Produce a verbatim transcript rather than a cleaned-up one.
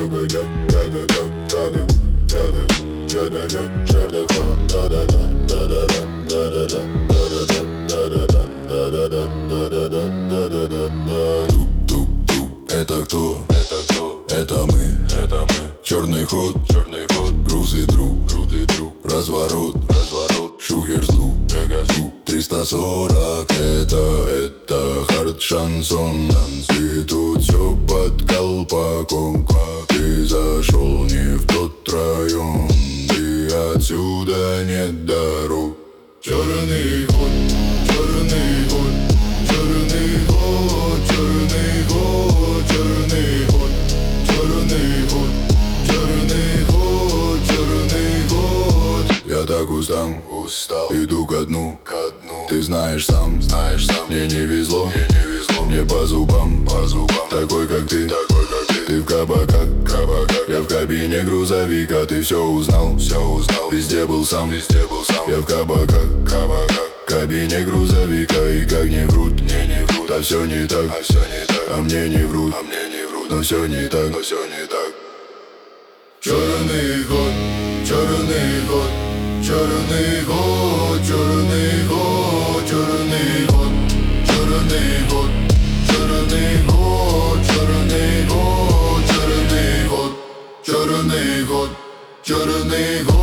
Это кто? Это кто? Это мы. Это мы. Черный ход. Черный ход. Груз и друг. Груз и друг. Разворот. Разворот. Шухерслу. Пегасу. триста сорок. Это, это хард шансон. И тут все под колпаком. Ты зашел не в тот район. И отсюда нет дорог. Черный ход. Черный ход. Черный ход. Черный ход. Черный ход. Черный ход. Черный ход. Черный ход. Я так устал, устал. Иду ко дну, ко дну. Ты знаешь сам, знаешь сам. Мне не везло, мне не везло. Мне по зубам, по зубам. Такой как ты, такой как ты. Ты в кабаках, кабаках. Я в кабине грузовика. Ты все узнал, все узнал. Везде был сам, везде был сам. Я в кабаках, кабаках. В кабине грузовика. И как не врут, мне не врут. А все не так, а все не так. А мне не врут, а мне не врут. Но все не так, но все не так. Черный ход, черный ход. Черный ход, черный ход, черный ход. Черный ход, черный ход, черный ход, черный ход. Черный ход, черный ход.